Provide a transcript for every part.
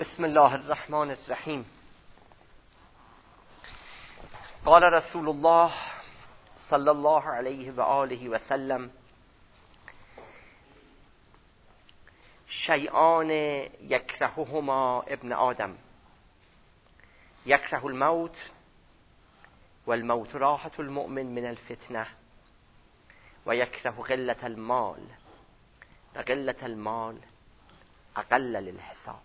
بسم الله الرحمن الرحیم. قال رسول الله صلی الله علیه و آله و سلم: شیئان یکرههما ابن آدم، یکره الموت والموت راحة المؤمن من الفتنه و یکره قلة المال و قلة المال اقل للحساب.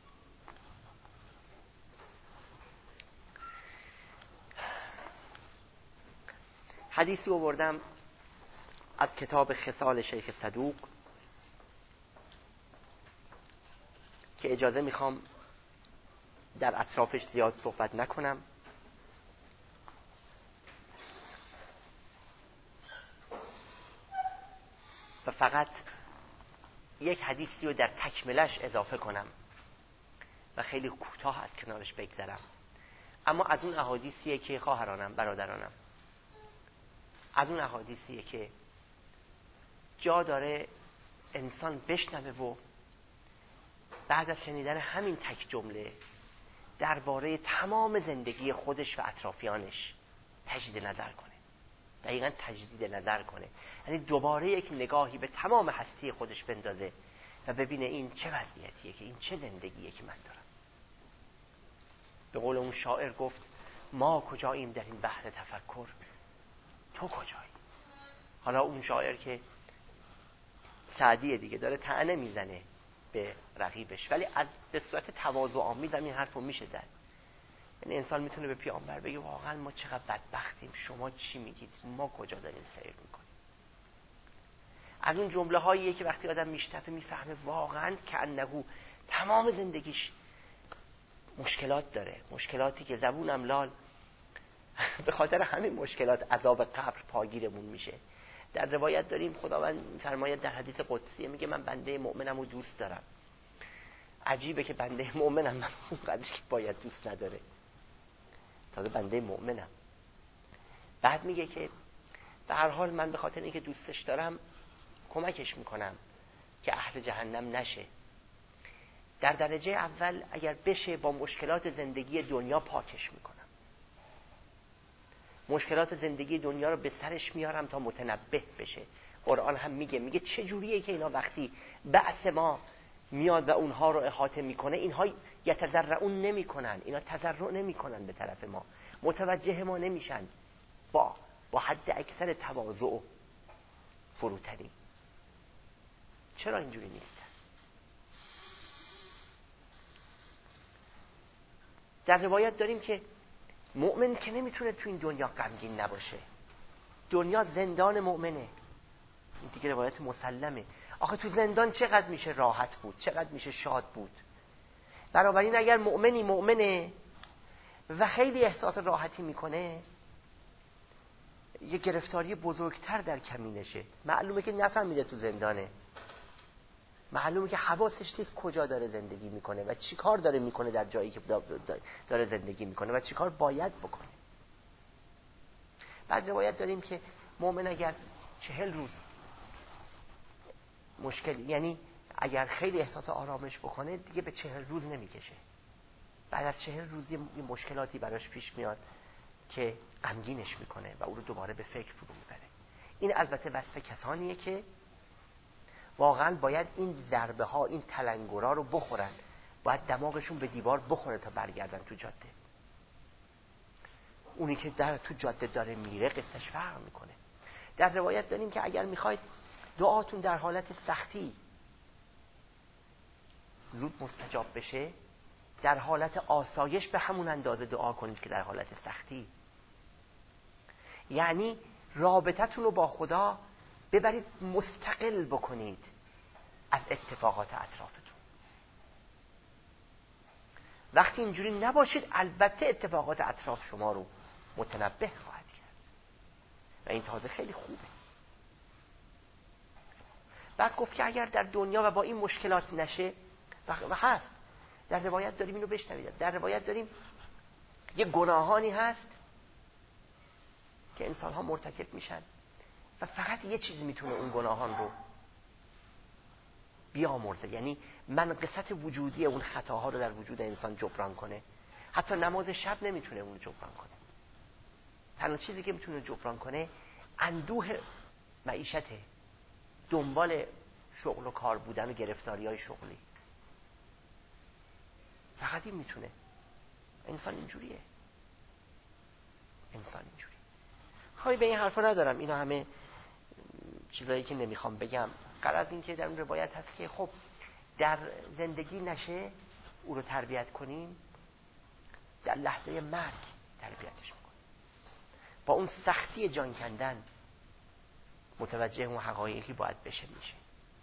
حدیثی آوردم از کتاب خصال شیخ صدوق که اجازه میخوام در اطرافش زیاد صحبت نکنم و فقط یک حدیثی رو در تکملش اضافه کنم و خیلی کوتاه از کنارش بگذرم. اما از اون احادیثیه که خواهرانم، برادرانم، از اون احادیثیه که جا داره انسان بشنوه و بعد از شنیدن همین تک جمله درباره تمام زندگی خودش و اطرافیانش تجدید نظر کنه. دقیقاً تجدید نظر کنه، یعنی دوباره یک نگاهی به تمام هستی خودش بندازه و ببینه این چه وضعیتیه، که این چه زندگیه که من دارم. به قول اون شاعر گفت: ما کجاییم در این بحر تفکر، تو کجایی؟ حالا اون شاعر که سعدیه دیگه، داره طعنه میزنه به رقیبش، ولی از به صورت تواضع آمیز این حرفو میشه زد. یعنی انسان میتونه به پیامبر بگه واقعا ما چقدر بدبختیم، شما چی میگید، ما کجا داریم سیر میکنیم. از اون جمله هاییه که وقتی آدم میشنوه میفهمه واقعا که انه تمام زندگیش مشکلات داره، مشکلاتی که زبونم لال به خاطر همین مشکلات عذاب قبر پاگیرمون میشه. در روایت داریم خداوند میفرماید در حدیث قدسی، میگه من بنده مؤمنم رو دوست دارم. عجیبه که بنده مؤمنم من اونقدر که باید دوست نداره، تازه بنده مؤمنم. بعد میگه که به هر حال من به خاطر اینکه دوستش دارم کمکش میکنم که اهل جهنم نشه. در درجه اول اگر بشه با مشکلات زندگی دنیا پاکش میکنم، مشکلات زندگی دنیا رو به سرش میارم تا متنبه بشه. قرآن هم میگه چه جوریه که اینا وقتی بعث ما میاد و اونها رو احاطه میکنه، اینها یتضرعون نمیکنن، اینا تضرع نمیکنن به طرف ما، متوجه ما نمیشن، با حد اکثر تواضع و فروتنی. چرا اینجوری نیست؟ در روایت داریم که مؤمن که نمیتونه تو این دنیا غمگین نباشه، دنیا زندان مؤمنه. این دیگه روایت مسلمه. آخه تو زندان چقدر میشه راحت بود، چقدر میشه شاد بود. بنابراین اگر مؤمنه و خیلی احساس راحتی میکنه، یه گرفتاری بزرگتر در کمینشه. معلومه که نفهمیده تو زندانه، معلومه که حواسش نیست کجا داره زندگی میکنه و چی کار داره میکنه در جایی که داره زندگی میکنه و چی کار باید بکنه. بعد روایت داریم که مؤمن اگر 40 روز مشکل، یعنی اگر خیلی احساس آرامش بکنه دیگه به 40 روز نمیکشه. بعد از 40 روز یه مشکلاتی براش پیش میاد که غمگینش میکنه و او رو دوباره به فکر فرو میبره. این البته وصف کسانیه که واقعا باید این ضربه ها، این تلنگرها رو بخورن، باید دماغشون به دیوار بخوره تا برگردن تو جاده. اونی که تو جاده داره میره قصهش فرق میکنه. در روایت داریم که اگر میخواید دعاتون در حالت سختی زود مستجاب بشه، در حالت آسایش به همون اندازه دعا کنید که در حالت سختی. یعنی رابطتون رو با خدا ببرید مستقل بکنید از اتفاقات اطرافتون. وقتی اینجوری نباشید البته اتفاقات اطراف شما رو متنبه خواهد کرد و این تازه خیلی خوبه. بعد گفت که اگر در دنیا و با این مشکلات نشه و هست، در روایت داریم اینو بشنوید، در روایت داریم یه گناهانی هست که انسان ها مرتکب میشن و فقط یه چیز میتونه اون گناهان رو بیامرزه، یعنی منقصت وجودی اون خطاها رو در وجود انسان جبران کنه. حتی نماز شب نمیتونه اون رو جبران کنه. تنها چیزی که میتونه جبران کنه اندوه معیشته، دنبال شغل و کار بودن و گرفتاری‌های شغلی. فقط این میتونه. انسان اینجوریه. خواهی به این حرفا ندارم، اینا همه چیزایی که نمیخوام بگم. غرض این که در اون روایت هست که خب در زندگی نشه او رو تربیت کنیم، در لحظه مرگ تربیتش میکنیم. با اون سختی جان کندن متوجه اون حقایقی باید بشه میشه.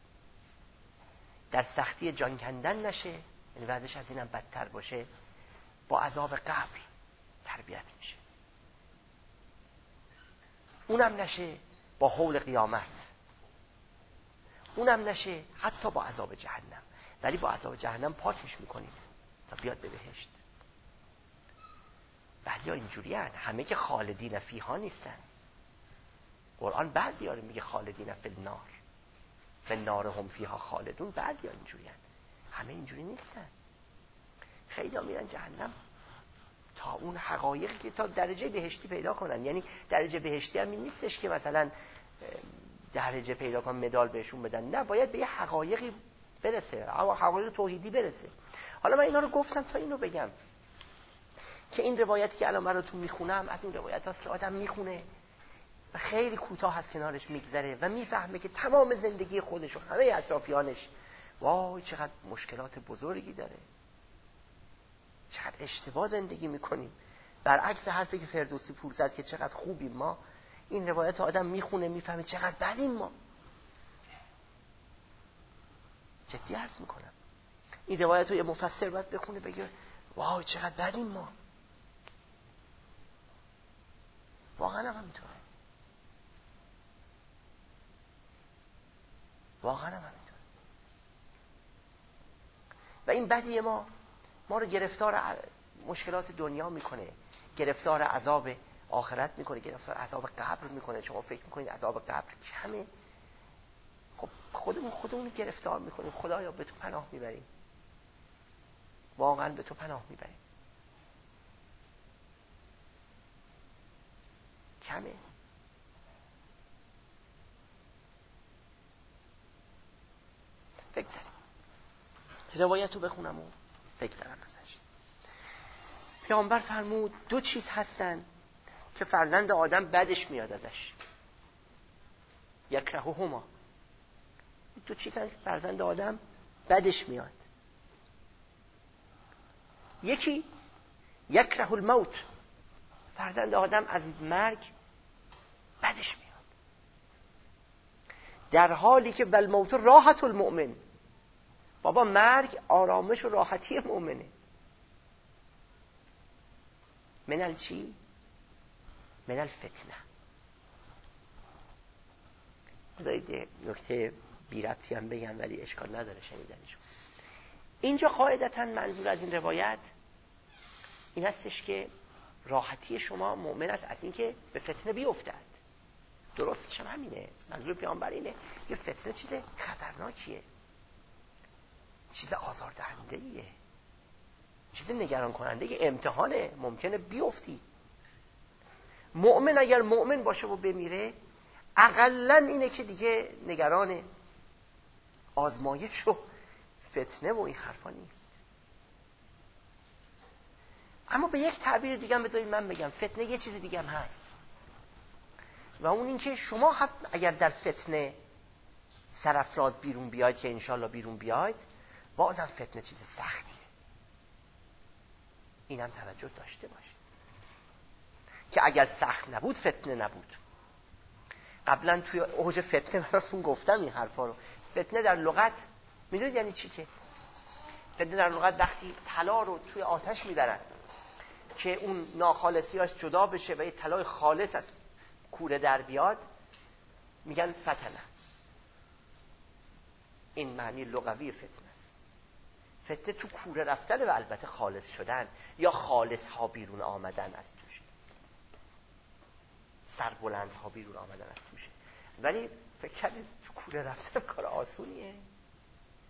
در سختی جان کندن نشه، یعنی وضعش از اینم بدتر باشه، با عذاب قبر تربیت میشه. اونم نشه با هول قیامت، اونم نشه حتی با عذاب جهنم، ولی با عذاب جهنم پاکش میکنیم تا بیاد به بهشت. بعضی ها اینجوری هن. همه که خالدین فیها نیستن. قرآن بعضی ها رو میگه خالدین فی النار، فی النار هم فیها خالدون. بعضی ها اینجوری هن. همه اینجوری نیستن. خیلی ها میرن جهنم تا اون حقایقی که تا درجه بهشتی پیدا کنن. یعنی درجه بهشتی هم این نیستش که مثلا درجه پیدا کنن مدال بهشون بدن، نه، باید به یه حقایقی برسه، حقایق توحیدی برسه. حالا من اینا رو گفتم تا اینو بگم که این روایتی که الان براتون میخونم از اون روایت هاست که آدم میخونه و خیلی کوتاه از کنارش میگذره و میفهمه که تمام زندگی خودش و همه اطرافیانش وای چقدر مشکلات بزرگی داره، چقدر اشتباه زندگی میکنیم. برعکس حرفی که فردوسی پور زد که چقدر خوبیم ما، این روایت آدم میخونه میفهمه چقدر بدیم ما. جدی عرض میکنم این روایت رو یه مفسر باید بخونه بگه وای چقدر بدیم ما. واقعا هم همینطوره. و این بدی ما رو گرفتار مشکلات دنیا میکنه، گرفتار عذاب آخرت میکنه، گرفتار عذاب قبر میکنه. شما فکر میکنید عذاب قبر کمه؟ خب خودمون گرفتار میکنیم. خدایا به تو پناه میبریم، واقعا به تو پناه میبریم. کمه؟ بگذاریم روایت رو بخونم و بگذارم ازش. پیامبر فرمود دو چیز هستن که فرزند آدم بدش میاد ازش. یکرههما. دو چیز هستن که فرزند آدم بدش میاد. یکی یکره الموت، فرزند آدم از مرگ بدش میاد، در حالی که والموت راحت المؤمن، بابا مرگ آرامش و راحتی مؤمنه. من چی؟ من الفتنه. بذارید نکته بی ربطی هم بگم ولی اشکال نداره شنیدنشون. اینجا قاعدتا منظور از این روایت این هستش که راحتی شما مؤمن است از اینکه به فتنه بیفتد. درستش هم همینه. منظور پیامبر اینه که فتنه چیز خطرناکیه، چیز آزاردهنده‌ایه، چیز نگران کننده، امتحانه، ممکنه بیفتی. مؤمن اگر مؤمن باشه و بمیره اقلن اینه که دیگه نگران آزمایش و فتنه و این حرفا نیست. اما به یک تعبیر دیگه هم بذارید من بگم، فتنه یه چیز دیگه هم هست و اون این که شما اگر در فتنه سرافراز بیرون بیاید، که انشالله بیرون بیاید، بازم فتنه چیز سختیه. این هم توجه داشته باشید که اگر سخت نبود فتنه نبود. قبلا توی اوج فتنه براتون گفتم این حرفا رو. فتنه در لغت میدونید یعنی چی؟ که فتنه در لغت وقتی طلا رو توی آتش میبرن که اون ناخالصیاش جدا بشه و یه طلای خالص از کوره در بیاد میگن فتنه. این معنی لغوی فتنه است. فتنه تو کوره رفتن و البته خالص شدن یا خالص ها بیرون آمدن از توشه، سربلند ها بیرون آمدن از توشه. ولی فکر کردید تو کوره رفتن کار آسونیه؟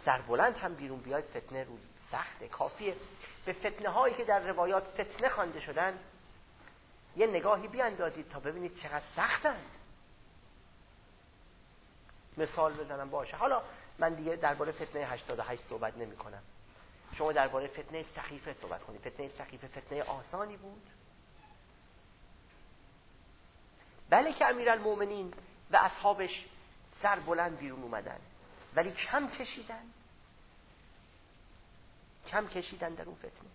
سربلند هم بیرون بیاید فتنه روز سخته. کافیه به فتنه هایی که در روایات فتنه خوانده شدن یه نگاهی بیاندازید تا ببینید چقدر سختند. مثال بزنم باشه. حالا من دیگه درباره فتنه 88 صحبت نمی کنم. شما درباره فتنه سقیفه صحبت کنید. فتنه سقیفه فتنه آسانی بود؟ بله که امیرالمومنین و اصحابش سر بلند بیرون اومدن، ولی کم کشیدن در اون فتنه.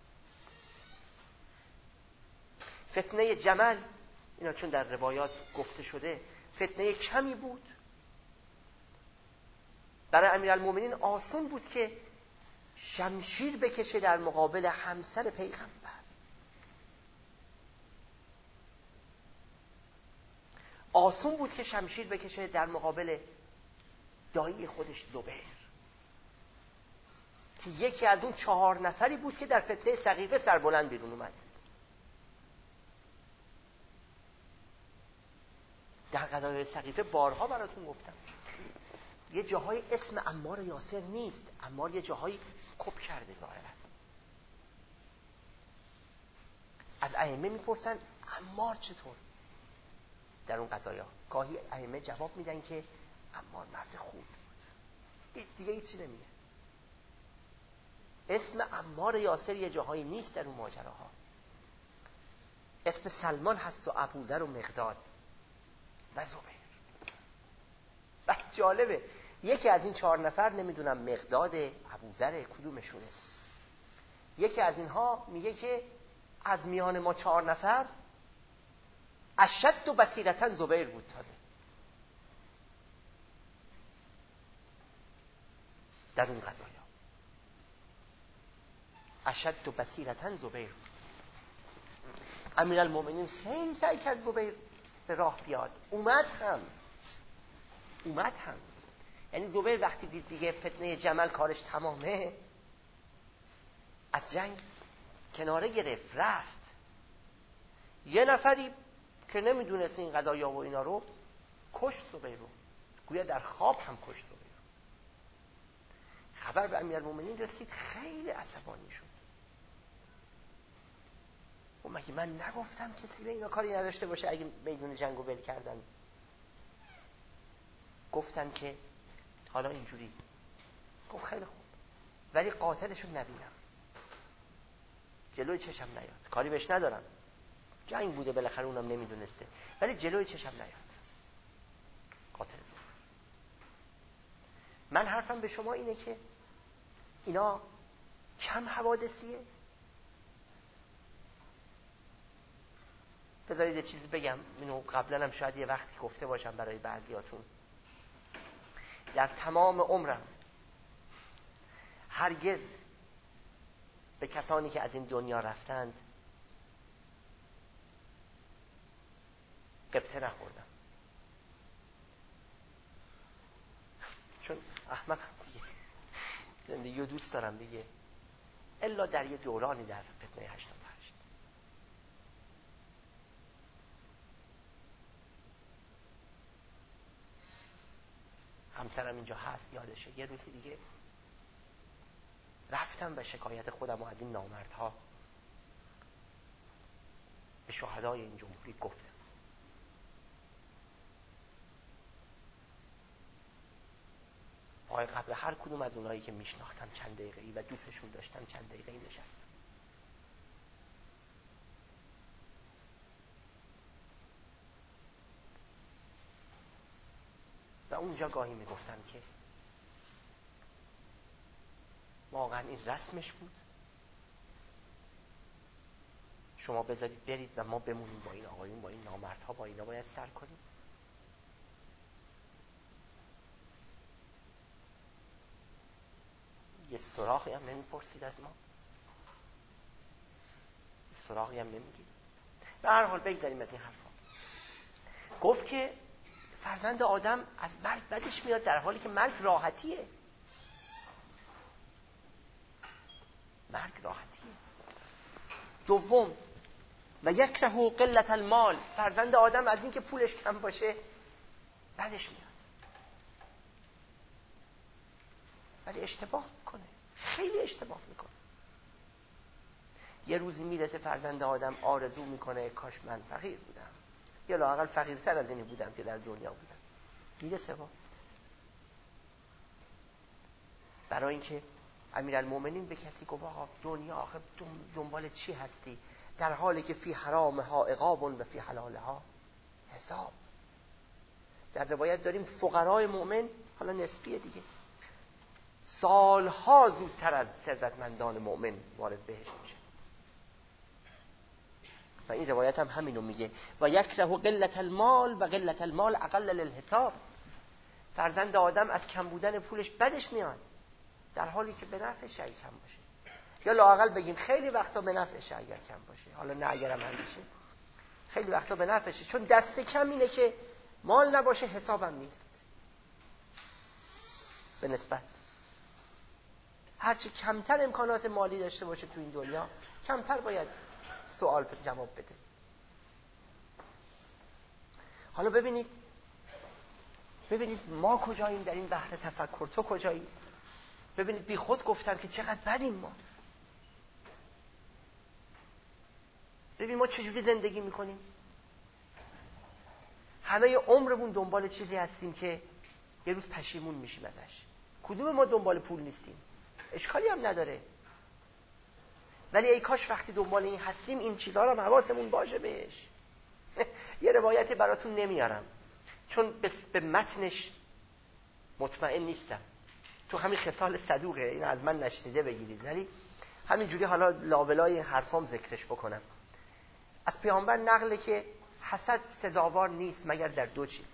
فتنه جمل اینا چون در روایات گفته شده فتنه کمی بود. برای امیرالمومنین آسان بود که شمشیر بکشه در مقابل همسر پیغمبر. آسان بود که شمشیر بکشه در مقابل دایی خودش زبیر، که یکی از اون 4 نفری بود که در فتنه سقیفه سربلند بیرون اومد. در غزوه سقیفه بارها براتون گفتم یه جاهای اسم عمار یاسر نیست. عمار یه جاهای کپ کرده ظاهرا. از ائمه میپرسن عمار چطور در اون قضایا؟ گاهی ائمه جواب میدن که عمار مرد خوب بود، دیگه هیچی نمیگه. اسم عمار یاسر یه جاهایی نیست در اون ماجراها. اسم سلمان هست و ابوذر و مقداد و زبیر. و جالبه یکی از این 4 نفر نمیدونم مقداد، ابوذر، کدومشونه. یکی از اینها میگه که از میان ما 4 نفر اشد و بصیرتن زبیر بود. تازه در اون قضایا اشد و بصیرتن زبیر بود. امیرالمومنین خیلی سعی کرد زبیر به راه بیاد. اومد هم. یعنی زبیر وقتی دید دیگه فتنه جمل کارش تمامه، از جنگ کناره گرفت رفت. یه نفری که نمیدونست این قضایا و اینا رو کشت زبیر رو، گویا در خواب هم کشت زبیر رو. خبر به امیرالمومنین رسید، خیلی عصبانی شد. و مگه من نگفتم کسی به اینا کاری نداشته باشه اگه میدون جنگو ول کردن؟ گفتن که حالا اینجوری. گفت خیلی خوب، ولی قاتلشو نبینم، جلوی چشم نیاد. کاری بهش ندارم، جنگ بوده بالاخره، اونم نمیدونسته، ولی جلوی چشم نیاد قاتل زبیر. من حرفم به شما اینه که اینا کم حوادثیه. بذارید یه چیزی بگم، اینو قبلا هم شاید یه وقتی گفته باشم برای بعضیاتون. در تمام عمرم هرگز به کسانی که از این دنیا رفتند قبطه نخوردم، چون احمقم دیگه، زندگی رو دوست دارم دیگه، الا در یه دورانی در فتنه 88. همسرم اینجا هست یادشه، یه روزی دیگه رفتم و شکایت خودم از این نامردها به شهدای این جمهوری گفتم. قبل هر کدوم از اونایی که میشناختم چند دقیقه‌ای و دوستشون داشتم چند دقیقه‌ای نشستم. و اونجا گاهی میگفتم که واقعا این رسمش بود، شما بذارید برید و ما بمونیم با این آقایون، با این نامردها، با اینا باید سر کنیم. یه سراغی هم نمیپرسید از ما، یه سراغی هم نمیگید. به هر حال بگذاریم از این حرفا. گفت که فرزند آدم از مرگ بدش میاد در حالی که مرگ راحتیه. مرگ راحتیه. دوم، و یکره قلت المال، فرزند آدم از این که پولش کم باشه بدش میاد. ولی اشتباه میکنه، خیلی اشتباه میکنه. یه روزی میرسه فرزند آدم آرزو میکنه کاش من فقیر بودم، یا لااقل فقیرتر از اینی بودم که در دنیا بودم. میرسه برای اینکه امیرالمومنین به کسی گفت آقا دنیا آخه دنبال چی هستی، در حالی که فی حرامها عقاب و فی حلالها حساب. در روایت داریم فقرای مؤمن، حالا نسبیه دیگه، سالها زودتر از ثروتمندان مؤمن وارد بهشت میشه. و این روایت هم همینو میگه و یکره قلت المال و قلت المال اقل للحساب. فرزند آدم از کم بودن پولش بدش میاد، در حالی که به نفعش اگه کم باشه، یا لااقل بگیم خیلی وقتا به نفعش اگر کم باشه، حالا نه اگرم همیشه، خیلی وقتا به نفعشه، چون دست کم اینه که مال نباشه حسابم نیست. به نسبت هرچی کمتر امکانات مالی داشته باشه تو این دنیا، کمتر باید سوال جواب بده. حالا ببینید ما کجاییم در این بحر تفکر، تو کجایی؟ ببینید بی خود گفتم که چقدر بدیم ما. ببین ما چجوری زندگی میکنیم. همه عمرمون دنبال چیزی هستیم که یه روز پشیمون میشیم ازش. کدوم ما دنبال پول نیستیم؟ اشکالی هم نداره، ولی ای کاش وقتی دنبال این هستیم این چیزها رو حواسمون باشه بهش. یه روایتی براتون نمیارم چون به متنش مطمئن نیستم، تو همین خصال صدوقه، این از من نشنیده بگیرید، ولی همینجوری حالا لابلای حرفام ذکرش بکنم. از پیامبر نقله که حسد سزاوار نیست مگر در دو چیز.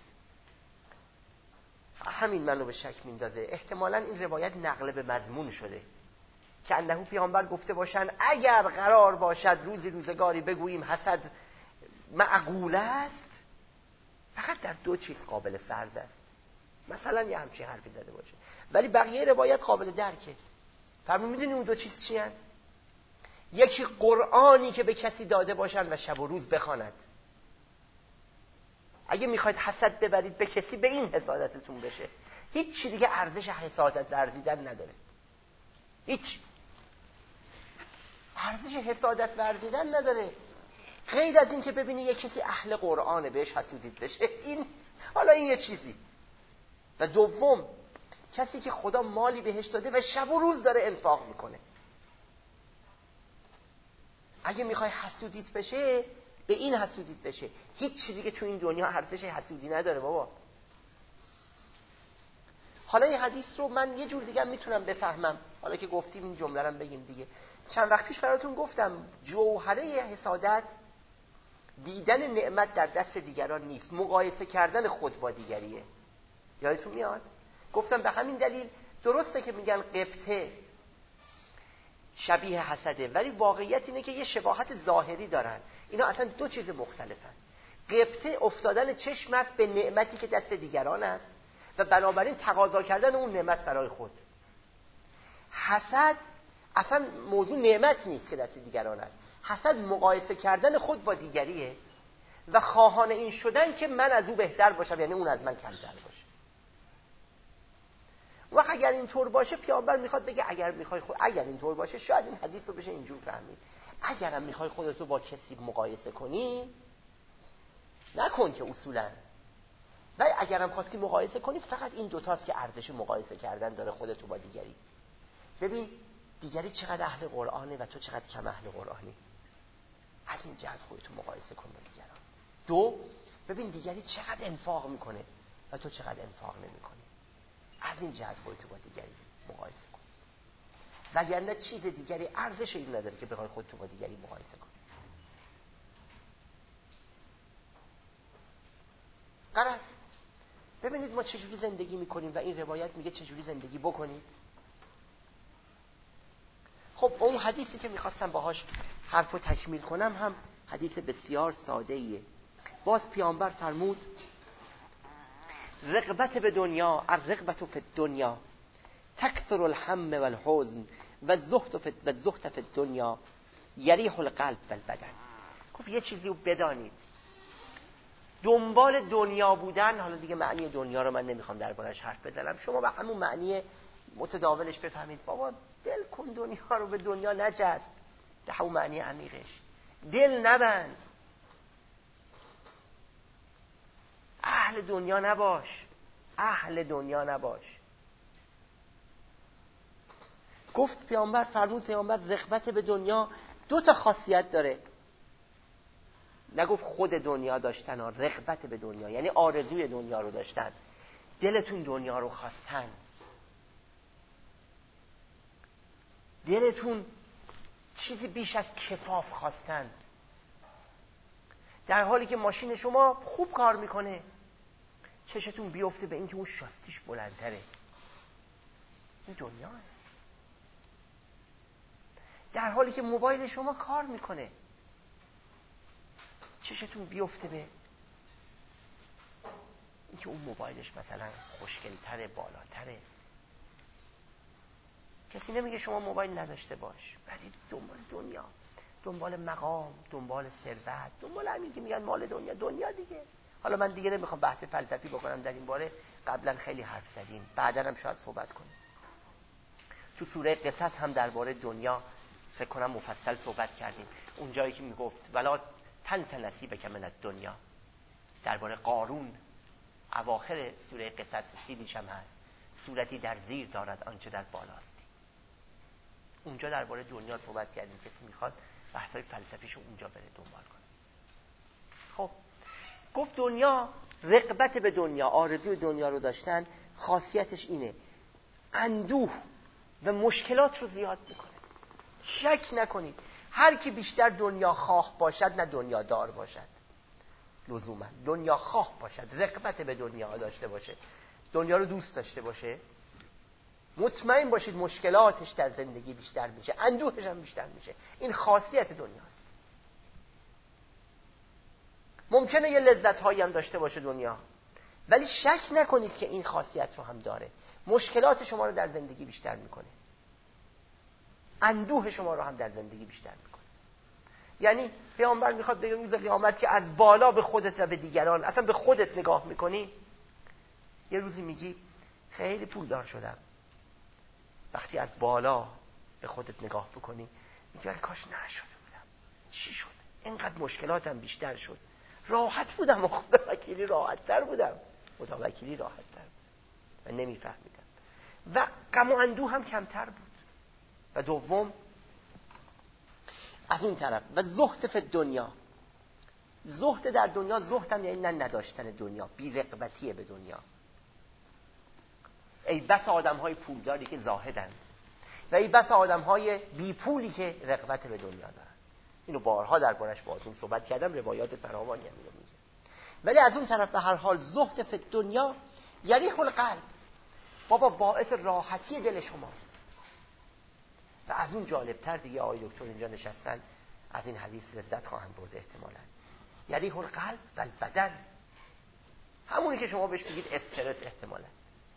همین منو به شک میندازه. احتمالاً این روایت نقل به مضمون شده که انه پیامبر گفته باشن اگر قرار باشد روزگاری بگوییم حسد معقول است، فقط در دو چیز قابل فرض است. مثلا یه همچین حرفی زده باشه، ولی بقیه روایت قابل درکه. فرمون میدونی اون دو چیز چی هن؟ یکی قرآنی که به کسی داده باشن و شب و روز بخواند. اگه میخواید حسد ببرید به کسی، به این حسادتتون بشه. هیچ چی دیگه ارزش حسادت ورزیدن نداره. هیچ ارزش حسادت ورزیدن نداره غیر از این که ببینی یک کسی اهل قرآنه بهش حسودید بشه. این حالا این یه چیزی. و دوم، کسی که خدا مالی بهش داده و شب و روز داره انفاق میکنه. اگه میخوای حسودیت بشه، به این حسودیت بشه. هیچ چی دیگه تو این دنیا ارزش حسودی نداره بابا. حالا این حدیث رو من یه جور دیگه میتونم بفهمم. حالا که گفتیم این جمله رو بگیم دیگه. چند وقت پیش براتون گفتم جوهره حسادت دیدن نعمت در دست دیگران نیست، مقایسه کردن خود با دیگریه. یادتون میاد؟ گفتم به همین دلیل درسته که میگن قبطه شبیه حسده، ولی واقعیت اینه که یه شباهت ظاهری دارن. اینا اصلا دو چیز مختلفن. قبطه افتادن چشم است به نعمتی که دست دیگران است و بنابراین تقاضا کردن اون نعمت برای خود. حسد اصلا موضوع نعمت نیست که دست دیگران است. حسد مقایسه کردن خود با دیگریه و خواهان این شدن که من از او بهتر باشم، یعنی اون از من کمتر باشه. و اگر اینطور باشه پیامبر میخواد بگه اگر اینطور باشه شاید این حدیث رو بشه اینجور فهمید. اگرم میخوای خودتو با کسی مقایسه کنی نکن که اصولا، ولی اگرم خواستی مقایسه کنی فقط این دوتاست که ارزش مقایسه کردن داره، خودتو با دیگری. ببین دیگری چقدر اهل قرآنه و تو چقدر کم اهل قرآنی، از این جهت خودتو مقایسه کن با دیگران. دو، ببین دیگری چقدر انفاق میکنه و تو چقدر انفاق نمیکنی، از این جهت خودتو با دیگری مقایسه کن. وگرنه چیز دیگری ارزش این نداره که بخوای خودتو با دیگری مقایسه کنی. غرض ببینید ما چجوری زندگی میکنیم و این روایت میگه چجوری زندگی بکنید. خب اون حدیثی که میخواستم باهاش حرفو تکمیل کنم هم حدیث بسیار ساده ایه. باز پیامبر فرمود رغبت به دنیا، الرغبت فی الدنیا تکثر الهم والحزن والزهد فی الدنیا یریح القلب والبدن. گفت یه چیزی رو بدانید، دنبال دنیا بودن، حالا دیگه معنی دنیا رو من نمیخوام دربارش حرف بزنم، شما به همون معنی متداولش بفهمید بابا دل کن دنیا رو، به دنیا نجذب، به همون معنی عمیقش. دل نبند، اهل دنیا نباش، اهل دنیا نباش. گفت پیامبر، فرمود پیامبر رغبت به دنیا 2 خاصیت داره. نگفت خود دنیا داشتن، رغبت به دنیا یعنی آرزوی دنیا رو داشتن، دلتون دنیا رو خواستن، دلتون چیزی بیش از کفاف خواستن. در حالی که ماشین شما خوب کار میکنه، چشتون بیفته به اینکه اون شاستیش بلندتره. این دنیاه. در حالی که موبایل شما کار میکنه، چشتون بیفته به اینکه اون موبایلش مثلا خوشگل‌تره، بالاتره. کسی نمیگه شما موبایل نداشته باش، ولی دنبال دنیا، دنبال مقام، دنبال ثروت، دنبال همین که میگن مال دنیا، دنیا دیگه. حالا من دیگه نمیخوام بحث فلسفی بکنم در این باره، قبلا خیلی حرف زدیم، بعدا هم شاید صحبت کنیم. تو سوره قصص هم درباره دنیا فکر کنم مفصل صحبت کردیم، اونجایی که میگفت ولا تنس نصیبک من الدنیا. درباره قارون اواخر سوره قصص سیدیش هم هست، صورتی در زیر دارد آنچه در بالاستی. اونجا درباره دنیا صحبت کردیم، کسی میخواد بحثای فلسفیشو اونجا بره دنبال کنه. خب گفت دنیا، رغبت به دنیا، آرزوی دنیا رو داشتن، خاصیتش اینه اندوه و مشکلات رو زیاد میکنه. شک نکنید هر کی بیشتر دنیا خواه باشد نه دنیا دار باشد. لزوما دنیا خواه باشد، رغبت به دنیا داشته باشه، دنیا رو دوست داشته باشه، مطمئن باشید مشکلاتش در زندگی بیشتر میشه، اندوهش هم بیشتر میشه. این خاصیت دنیاست. ممکنه یه لذت هایی هم داشته باشه دنیا، ولی شک نکنید که این خاصیت رو هم داره. مشکلات شما رو در زندگی بیشتر میکنه، اندوه شما رو هم در زندگی بیشتر میکنه. یعنی پیامبر میخواد بگه روز قیامت که از بالا به خودت و به دیگران، اصلا به خودت نگاه میکنی. یه روزی میگی خیلی پولدار شدم، وقتی از بالا به خودت نگاه بکنی میگی ولی کاش نشده بودم. چی شد؟ اینقدر مشکلاتم بیشتر شد. راحت بودم و خدا وکیلی راحت تر بودم، خدا وکیلی راحت تر بود و نمیفهمیدم و غم و اندوه هم کمتر بود. و دوم از اون طرف و زهد فی دنیا، زهد در دنیا، زهد هم یعنی نه نداشتن دنیا، بی رغبتی به دنیا. ای بس آدم های پولداری که زاهدن و ای بس آدم های بی پولی که رغبت به دنیا دارن. اینو بارها دربارش باهاتون صحبت کردم، روایات فراوانی هم اینو میگه. ولی از اون طرف به هر حال زهد فی دنیا یریح القلب، بابا باعث راحتی دل شماست. و از اون جالبتر دیگه آقای دکتر اینجا نشستن، از این حدیث لذت خواهند برد احتمالاً. یریح القلب و البدن، همونی که شما بهش میگید استرس احتمالاً.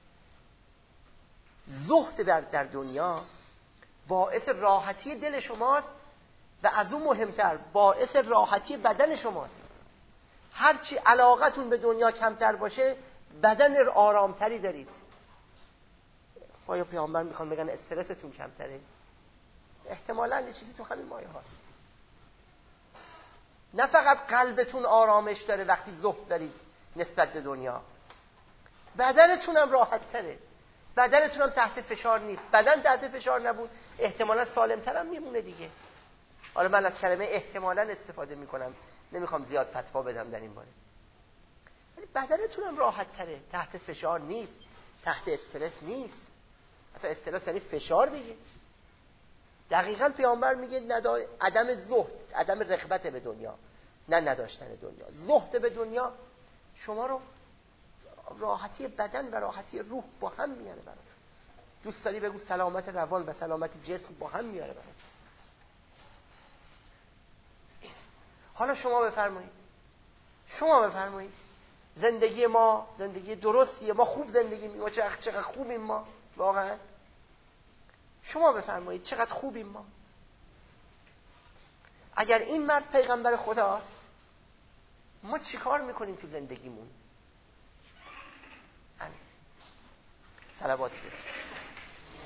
زهد در دنیا باعث راحتی دل شماست و از اون مهمتر باعث راحتی بدن شماست. هرچی علاقتون به دنیا کمتر باشه بدن آرامتری دارید. آیا پیامبر میخوان بگن استرستون کمتره؟ احتمالاً یه چیزی تو همین مایه هاست. نه فقط قلبتون آرامش داره وقتی زهد دارید نسبت به دنیا، بدنتون هم راحت تره، بدنتون هم تحت فشار نیست. بدن تحت فشار نبود احتمالاً سالمتر هم میمونه دیگه. حالا من از کلمه احتمالاً استفاده میکنم، نمیخوام زیاد فتوا بدم در این باره، ولی بدنتون هم راحت تره، تحت فشار نیست، تحت استرس نیست. اصلا استرس یعنی فشار دیگه. دقیقاً پیامبر میگه عدم زهد، عدم رغبت به دنیا، نه نداشتن دنیا. زهد به دنیا شما رو راحتی بدن و راحتی روح با هم میاره برات. دوست داری بگو سلامت روان و سلامت جسم با هم میاره برات. حالا شما بفرمایید زندگی ما زندگی درستیه، ما خوب زندگی می‌کنیم، ما چقدر خوبیم ما واقعا. شما بفرمایید چقدر خوبیم ما. اگر این مرد پیغمبر خداست، ما چیکار میکنیم تو زندگیمون؟ همین. صلوات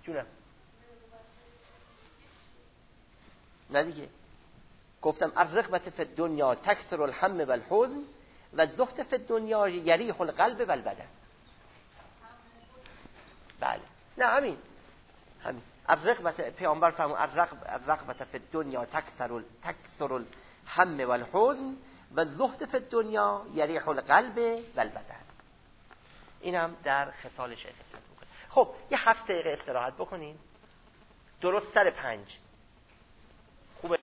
جونم نه دیگه گفتم الرغبت فی الدنیا تکثر الهم و الحزن و الزهد فی الدنیا یریح القلب و البدن. بله نه همین الرغبت، پیامبر فرمود الرغبت فی الدنیا تکثر الهم و الحزن و الزهد فی الدنیا یریح القلب و البدن. اینم در خصالش اتصال میکنه. خب یه 7 دقیقه استراحت بکنین درست سر 5.